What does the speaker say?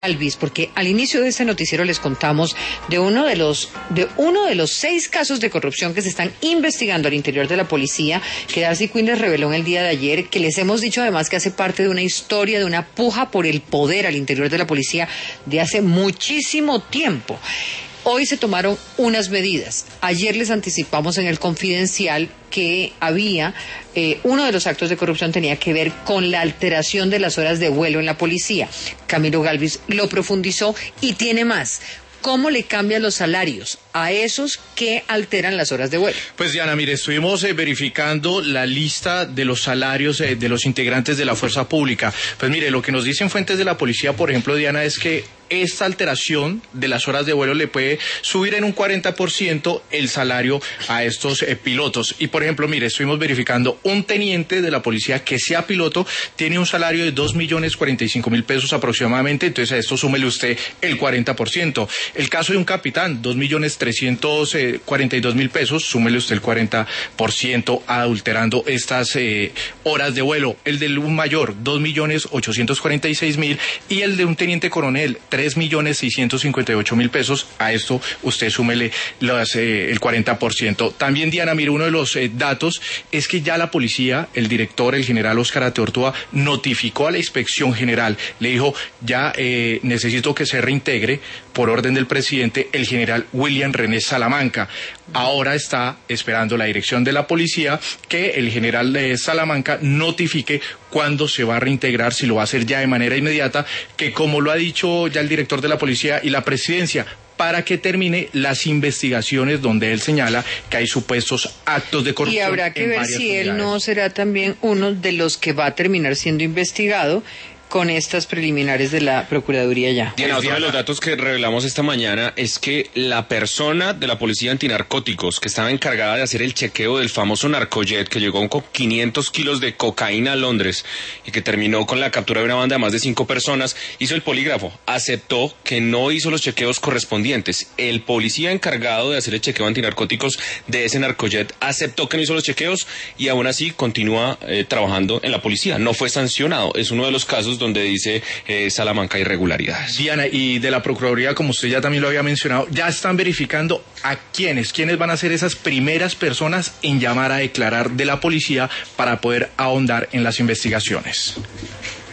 Alvis, porque al inicio de este noticiero les contamos de uno de los 6 casos de corrupción que se están investigando al interior de la policía, que Darcy Quinn les reveló en el día de ayer, que les hemos dicho además que hace parte de una historia, de una puja por el poder al interior de la policía de hace muchísimo tiempo. Hoy se tomaron unas medidas. Ayer les anticipamos en el Confidencial que había, uno de los actos de corrupción tenía que ver con la alteración de las horas de vuelo en la policía. Camilo Galvis lo profundizó y tiene más. ¿Cómo le cambian los salarios a esos que alteran las horas de vuelo? Pues Diana, mire, estuvimos verificando la lista de los salarios de los integrantes de la fuerza pública. Pues mire, lo que nos dicen fuentes de la policía, por ejemplo, Diana, es que esta alteración de las horas de vuelo le puede subir en un 40% el salario a estos pilotos. Y por ejemplo, mire, estuvimos verificando un teniente de la policía que sea piloto tiene un salario de 2.045.000 pesos aproximadamente, entonces a esto súmele usted el 40%. El caso de un capitán, 2.342.000 pesos, súmele usted el 40% adulterando estas horas de vuelo. El de un mayor, 2.846.000, y el de un teniente coronel, 3.658.000 pesos, a esto usted súmele el 40%. También, Diana, mire, uno de los datos es que ya la policía, el director, el general Óscar Ateortúa, notificó a la Inspección General, le dijo, ya necesito que se reintegre, por orden del presidente, el general William René Salamanca. Ahora está esperando la dirección de la policía que el general Salamanca notifique cuándo se va a reintegrar, si lo va a hacer ya de manera inmediata, que como lo ha dicho ya el director de la policía y la presidencia, para que termine las investigaciones donde él señala que hay supuestos actos de corrupción. Y habrá que ver si él no será también uno de los que va a terminar siendo investigado con estas preliminares de la Procuraduría ya. Diana, otro de los datos que revelamos esta mañana es que la persona de la Policía Antinarcóticos que estaba encargada de hacer el chequeo del famoso narcojet que llegó con 500 kilos de cocaína a Londres y que terminó con la captura de una banda de más de 5 personas, hizo el polígrafo, aceptó que no hizo los chequeos correspondientes. El policía encargado de hacer el chequeo antinarcóticos de ese narcojet aceptó que no hizo los chequeos y aún así continúa trabajando en la policía. No fue sancionado. Es uno de los casos donde dice Salamanca irregularidades. Diana, y de la Procuraduría, como usted ya también lo había mencionado, ya están verificando a quiénes van a ser esas primeras personas en llamar a declarar de la policía para poder ahondar en las investigaciones.